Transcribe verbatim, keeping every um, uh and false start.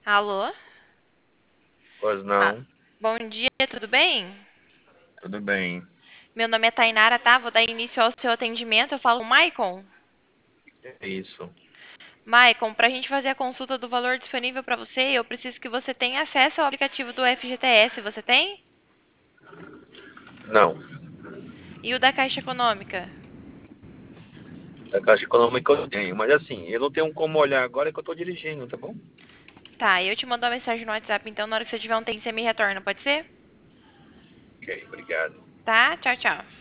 Alô? Pois Ah, não, bom dia, tudo bem? tudo bem. Meu nome é Tainara, tá? Vou dar início ao seu atendimento. Eu falo com o Maicon. É isso. Maicon, para a gente fazer a consulta do valor disponível para você, eu preciso que você tenha acesso ao aplicativo do F G T S. Você tem? Não, E o da Caixa Econômica? da Caixa Econômica eu tenho, mas assim, eu não tenho como olhar agora que eu tô dirigindo, tá bom? Tá, eu te mando uma mensagem no WhatsApp, então na hora que você tiver um tempo você me retorna, pode ser? Ok, obrigado. Tá? Tchau, tchau.